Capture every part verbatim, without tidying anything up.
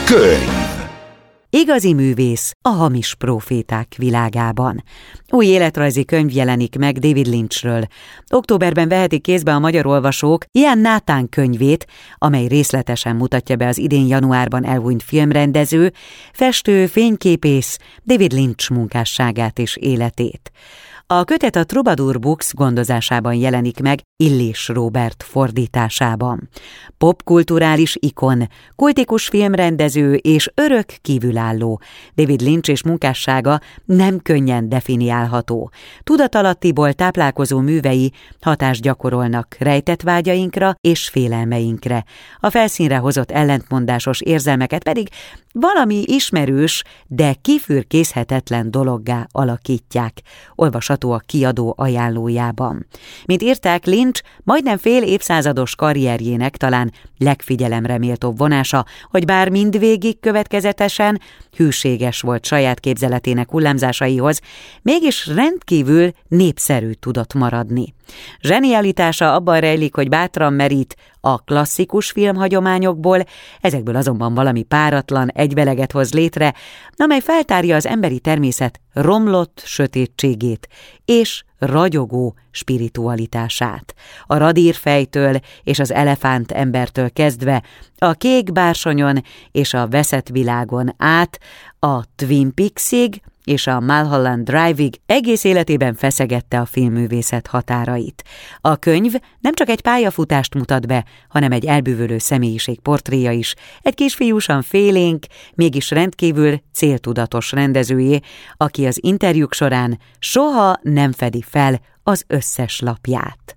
Könyv. Igazi művész a hamis próféták világában. Új életrajzi könyv jelenik meg David Lynchről. Októberben vehetik kézbe a magyar olvasók Ian Nathan könyvét, amely részletesen mutatja be az idén januárban elhunyt filmrendező, festő, fényképész David Lynch munkásságát és életét. A kötet a Troubadour Books gondozásában jelenik meg Illés Róbert fordításában. Popkulturális ikon, kultikus filmrendező és örök kívülálló. David Lynch és munkássága nem könnyen definiálható. Tudatalattiból táplálkozó művei hatást gyakorolnak rejtett vágyainkra és félelmeinkre. A felszínre hozott ellentmondásos érzelmeket pedig valami ismerős, de kifürkészhetetlen dologgá alakítják. Olvasható a kiadó ajánlójában. Mint írták, Lynch majdnem fél évszázados karrierjének talán legfigyelemre méltóbb vonása, hogy bár mindvégig következetesen hűséges volt saját képzeletének hullámzásaihoz, mégis rendkívül népszerű tudott maradni. Zsenialitása abban rejlik, hogy bátran merít a klasszikus filmhagyományokból, ezekből azonban valami páratlan egyveleget hoz létre, amely feltárja az emberi természet romlott sötétségét és ragyogó spiritualitását. A radírfejtől és az elefánt embertől kezdve, a kék bársonyon és a veszett világon át, a Twin Peaksig és a Mulholland Drive-ig egész életében feszegette a filmművészet határait. A könyv nem csak egy pályafutást mutat be, hanem egy elbűvölő személyiség portréja is, egy kisfiúsan félénk, mégis rendkívül céltudatos rendezőjé, aki az interjúk során soha nem fedi fel az összes lapját.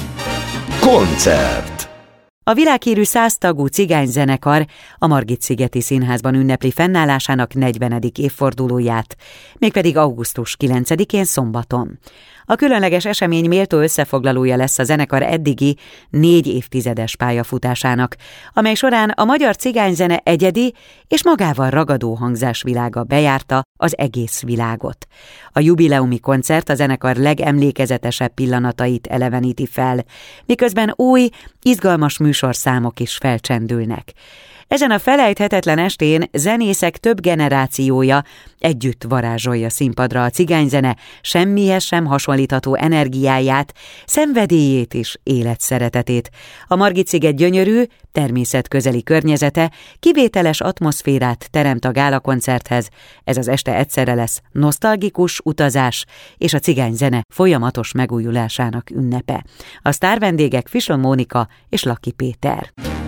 Koncert. A világhírű száztagú cigányzenekar a Margit-szigeti Színházban ünnepli fennállásának negyvenedik évfordulóját, mégpedig augusztus kilencedikén szombaton. A különleges esemény méltó összefoglalója lesz a zenekar eddigi négy évtizedes pályafutásának, amely során a magyar cigányzene egyedi és magával ragadó hangzásvilága bejárta az egész világot. A jubileumi koncert a zenekar legemlékezetesebb pillanatait eleveníti fel, miközben új, izgalmas műsorszámok is felcsendülnek. Ezen a felejthetetlen estén zenészek több generációja együtt varázsolja színpadra a cigányzene semmihez sem hasonlítható energiáját, szenvedélyét és életszeretetét. A Margit-sziget gyönyörű, természetközeli környezete kivételes atmoszférát teremt a gálakoncerthez. Ez az este egyszerre lesz nosztalgikus utazás és a cigányzene folyamatos megújulásának ünnepe. A sztárvendégek Fischl Mónika és Laki Péter.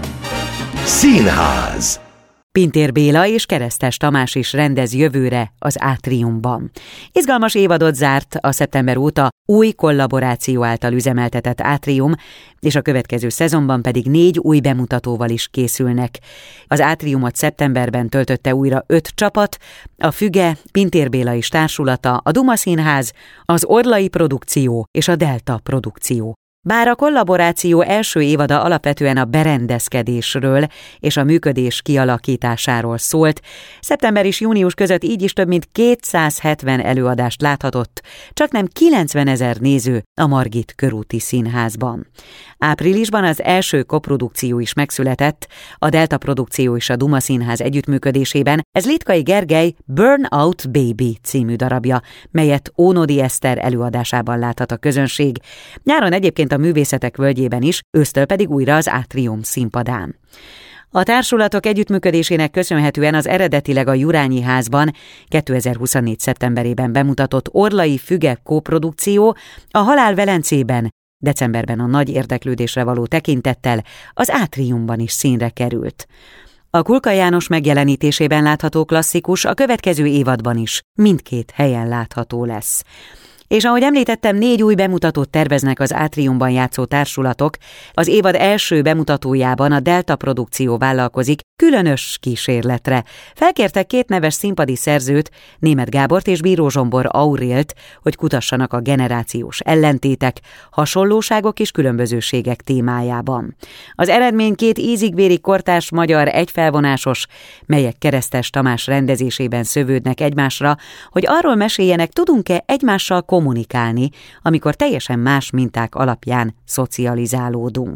Színház. Pintér Béla és Keresztes Tamás is rendez jövőre az Átriumban. Izgalmas évadot zárt a szeptember óta új kollaboráció által üzemeltetett Átrium, és a következő szezonban pedig négy új bemutatóval is készülnek. Az Átriumot szeptemberben töltötte újra öt csapat, a Füge, Pintér Béla és társulata, a Duma Színház, az Orlai Produkció és a Delta Produkció. Bár a kollaboráció első évada alapvetően a berendezkedésről és a működés kialakításáról szólt, szeptember és június között így is több mint kétszázhetven előadást láthatott, csaknem kilencvenezer néző a Margit körúti színházban. Áprilisban az első koprodukció is megszületett, a Delta Produkció és a Duma Színház együttműködésében, ez Litkai Gergely Burnout Baby című darabja, melyet Ónodi Eszter előadásában láthat a közönség. Nyáron egyébként a Művészetek Völgyében is, ősztől pedig újra az Átrium színpadán. A társulatok együttműködésének köszönhetően az eredetileg a Jurányi Házban kétezer-huszonnégy szeptemberében bemutatott Orlai Füge koprodukció a Halál Velencében decemberben a nagy érdeklődésre való tekintettel az Átriumban is színre került. A Kulka János megjelenítésében látható klasszikus a következő évadban is mindkét helyen látható lesz. És ahogy említettem, négy új bemutatót terveznek az Átriumban játszó társulatok. Az évad első bemutatójában a Delta Produkció vállalkozik különös kísérletre. Felkértek két neves színpadi szerzőt, Németh Gábort és Bíró Zsombor Aurélt, hogy kutassanak a generációs ellentétek, hasonlóságok és különbözőségek témájában. Az eredmény két ízigvéri kortárs magyar egyfelvonásos, melyek Keresztes Tamás rendezésében szövődnek egymásra, hogy arról meséljenek, tudunk-e egymással kommunikálni, amikor teljesen más minták alapján szocializálódunk.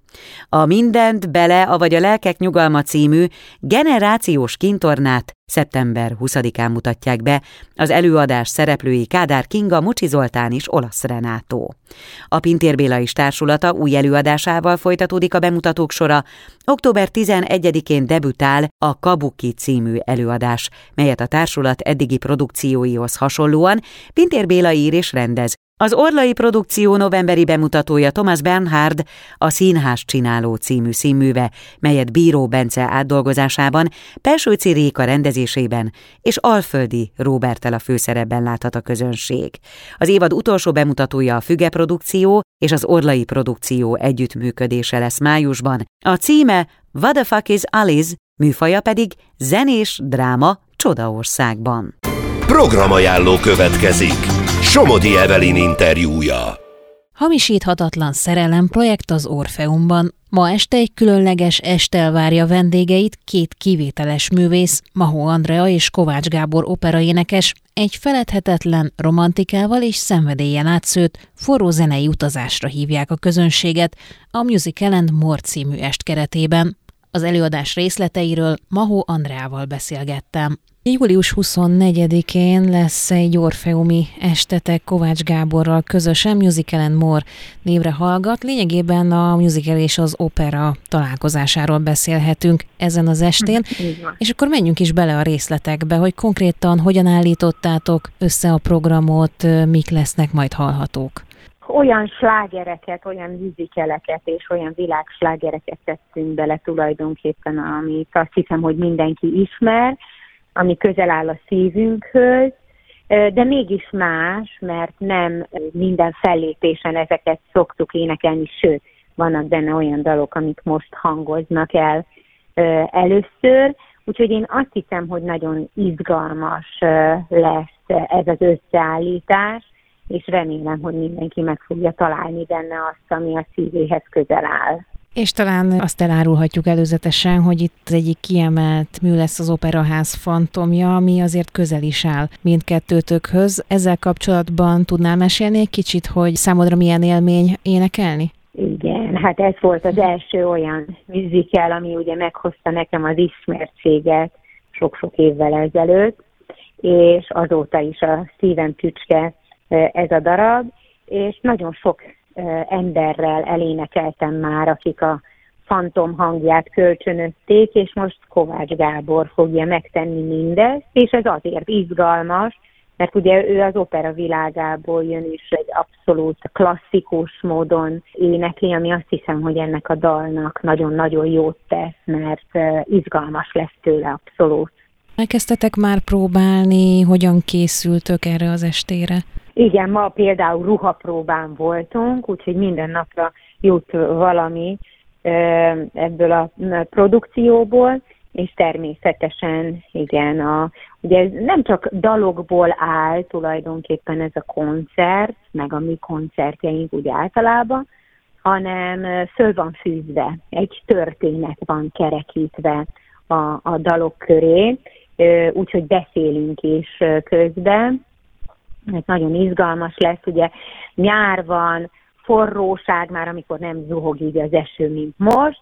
A Mindent bele, avagy a Lelkek nyugalma című generációs kintornát szeptember huszadikán mutatják be, az előadás szereplői Kádár Kinga, Mucsi Zoltán és Olasz Renátó. A Pintér Béla is társulata új előadásával folytatódik a bemutatók sora. október tizenegyedikén debütál a Kabuki című előadás, melyet a társulat eddigi produkcióihoz hasonlóan Pintér Béla ír és rendez. Az Orlai produkció novemberi bemutatója Thomas Bernhard, a Színház csináló című színműve, melyet Bíró Bence átdolgozásában, Pelsőci Réka rendezésében és Alföldi Róberttel a főszerepben láthat a közönség. Az évad utolsó bemutatója a Füge produkció és az Orlai produkció együttműködése lesz májusban. A címe What the fuck is Alice, műfaja pedig zenés dráma Csodaországban. Programajánló következik. Somodi Evelyn interjúja. Hamisíthatatlan szerelem projekt az Orfeumban. Ma este egy különleges estel várja vendégeit két kivételes művész, Mahó Andrea és Kovács Gábor operaénekes, egy feledhetetlen romantikával és szenvedéllyel átszőtt, forró zenei utazásra hívják a közönséget a Musical and More című est keretében. Az előadás részleteiről Mahó Andreával beszélgettem. július huszonnegyedikén lesz egy orfeumi estetek Kovács Gáborral közösen, Musical and More névre hallgat. Lényegében a musical és az opera találkozásáról beszélhetünk ezen az estén. És akkor menjünk is bele a részletekbe, hogy konkrétan hogyan állítottátok össze a programot, mik lesznek majd hallhatók. Olyan slágereket, olyan musicaleket és olyan világslágereket tettünk bele tulajdonképpen, amit azt hiszem, hogy mindenki ismer, ami közel áll a szívünkhöz, de mégis más, mert nem minden fellépésen ezeket szoktuk énekelni, sőt, vannak benne olyan dalok, amik most hangoznak el először, úgyhogy én azt hiszem, hogy nagyon izgalmas lesz ez az összeállítás, és remélem, hogy mindenki meg fogja találni benne azt, ami a szívéhez közel áll. És talán azt elárulhatjuk előzetesen, hogy itt egyik kiemelt mű lesz az Operaház Fantomja, ami azért közel is áll mindkettőtökhöz. Ezzel kapcsolatban tudnál mesélni egy kicsit, hogy számodra milyen élmény énekelni? Igen, hát ez volt az első olyan musical, ami ugye meghozta nekem az ismertséget sok-sok évvel ezelőtt, és azóta is a szívem tücske ez a darab, és nagyon sok emberrel elénekeltem már, akik a fantom hangját kölcsönözték, és most Kovács Gábor fogja megtenni mindezt, és ez azért izgalmas, mert ugye ő az opera világából jön, és egy abszolút klasszikus módon énekli, ami azt hiszem, hogy ennek a dalnak nagyon-nagyon jót tesz, mert izgalmas lesz tőle abszolút. Elkezdtetek már próbálni, hogyan készültök erre az estére? Igen, ma például ruhapróbán voltunk, úgyhogy minden napra jut valami ebből a produkcióból, és természetesen, igen, a, ugye ez nem csak dalokból áll tulajdonképpen ez a koncert, meg a mi koncertjeink úgy általában, hanem föl van fűzve, egy történet van kerekítve a, a dalok köré, úgyhogy beszélünk is közben. Ez nagyon izgalmas lesz, ugye nyár van, forróság már, amikor nem zuhog így az eső, mint most,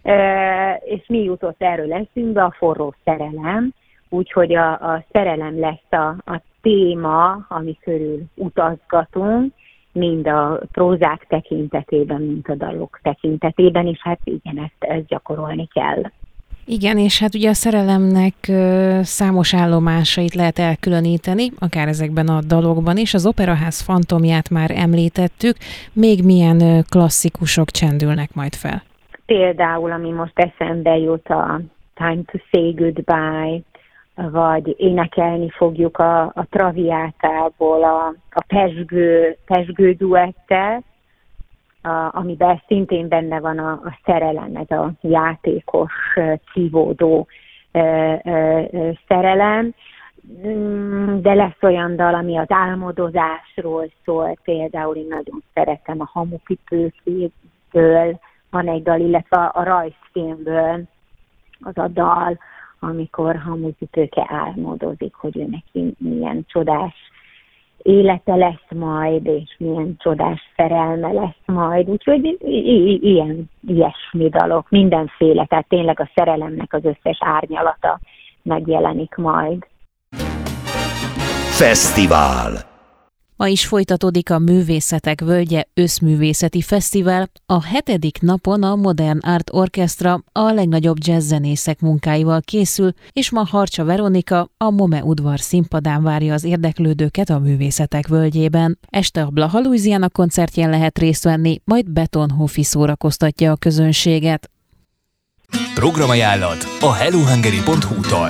és mi jutott erről eszünkbe, a forró szerelem, úgyhogy a, a szerelem lesz a, a téma, ami körül utazgatunk, mind a prózák tekintetében, mind a dalok tekintetében, és hát igen, ezt, ezt gyakorolni kell. Igen, és hát ugye a szerelemnek számos állomásait lehet elkülöníteni, akár ezekben a dalokban is. Az Operaház Fantomját már említettük, még milyen klasszikusok csendülnek majd fel? Például, ami most eszembe jut, a Time to Say Goodbye, vagy énekelni fogjuk a, a Traviátából a, a Pezsgő, Pezsgő duettet, A, amiben szintén benne van a, a szerelem, ez a játékos, szívódó e, e, szerelem, de lesz olyan dal, ami az álmodozásról szól, például én nagyon szeretem a Hamupipőkéből, van egy dal, illetve a, a rajzfilmből az a dal, amikor Hamupipőke álmodozik, hogy ő neki milyen csodás élete lesz majd, és milyen csodás szerelme lesz majd. Úgyhogy i- i- ilyen, ilyesmi dalok, mindenféle, tehát tényleg a szerelemnek az összes árnyalata megjelenik majd. Fesztivál. Ma is folytatódik a Művészetek Völgye Összművészeti Fesztivál. A hetedik napon a Modern Art Orchestra a legnagyobb jazzzenészek munkáival készül, és ma Harcsa Veronika a Mome udvar színpadán várja az érdeklődőket a Művészetek Völgyében. Este a Blaha Louisiana koncertjén lehet részt venni, majd Beton Hofi szórakoztatja a közönséget. Programajánlat a hello hungary pont hu-tól.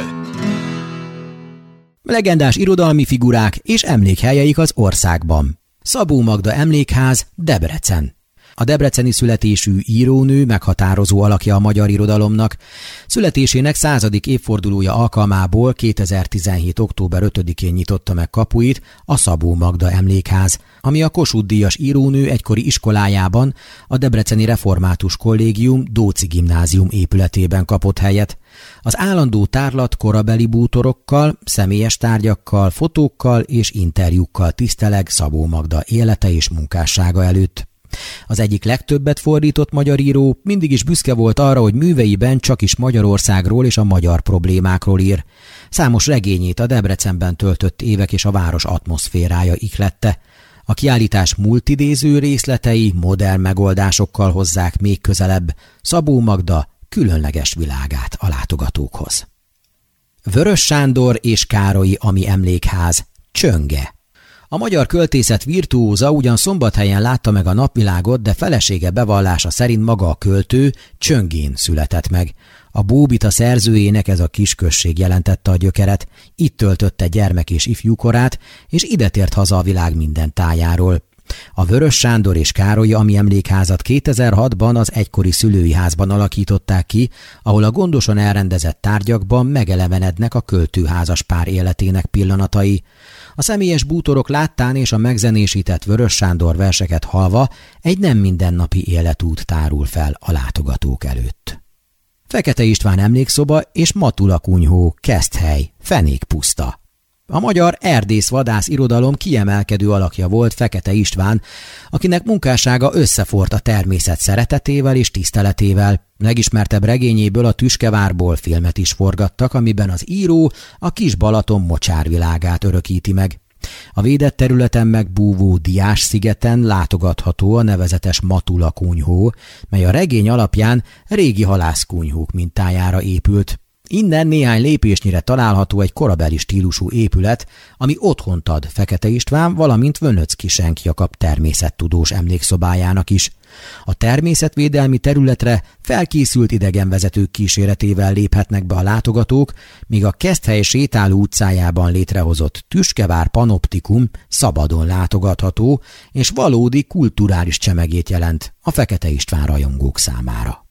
Legendás irodalmi figurák és emlékhelyeik az országban. Szabó Magda Emlékház, Debrecen. A debreceni születésű írónő meghatározó alakja a magyar irodalomnak. Születésének századik évfordulója alkalmából kétezer-tizenhét. október ötödikén nyitotta meg kapuit a Szabó Magda Emlékház, ami a Kossuth-díjas írónő egykori iskolájában, a Debreceni Református Kollégium Dóczy Gimnázium épületében kapott helyet. Az állandó tárlat korabeli bútorokkal, személyes tárgyakkal, fotókkal és interjúkkal tiszteleg Szabó Magda élete és munkássága előtt. Az egyik legtöbbet fordított magyar író mindig is büszke volt arra, hogy műveiben csak is Magyarországról és a magyar problémákról ír. Számos regényét a Debrecenben töltött évek és a város atmoszférája ihlette. A kiállítás multidéző részletei modern megoldásokkal hozzák még közelebb Szabó Magda különleges világát a látogatókhoz. Vörös Sándor és Károlyi Ami Emlékház, Csönge. A magyar költészet virtuóza ugyan Szombathelyen látta meg a napvilágot, de felesége bevallása szerint maga a költő Csöngén született meg. A Bóbita szerzőjének ez a kisközség jelentette a gyökeret, itt töltötte gyermek és ifjúkorát, és ide tért haza a világ minden tájáról. A Vörös Sándor és Károlyi Ami Emlékházat kétezer-hatban az egykori szülői házban alakították ki, ahol a gondosan elrendezett tárgyakban megelevenednek a költőházas pár életének pillanatai. A személyes bútorok láttán és a megzenésített Vörös Sándor verseket hallva egy nem mindennapi életút tárul fel a látogatók előtt. Fekete István emlékszoba és Matula kunyhó, Keszthely, Fenékpuszta. A magyar erdész-vadász irodalom kiemelkedő alakja volt Fekete István, akinek munkássága összefort a természet szeretetével és tiszteletével. Legismertebb regényéből, a Tüskevárból filmet is forgattak, amiben az író a Kis Balaton mocsárvilágát örökíti meg. A védett területen megbúvó Diás-szigeten látogatható a nevezetes Matula kunyhó, mely a regény alapján régi halászkunyhók mintájára épült. Innen néhány lépésnyire található egy korabeli stílusú épület, ami otthont ad Fekete István, valamint Vönöczki Senk Jakab természettudós emlékszobájának is. A természetvédelmi területre felkészült idegenvezetők kíséretével léphetnek be a látogatók, míg a Keszthely sétáló utcájában létrehozott Tüskevár panoptikum szabadon látogatható, és valódi kulturális csemegét jelent a Fekete István rajongók számára.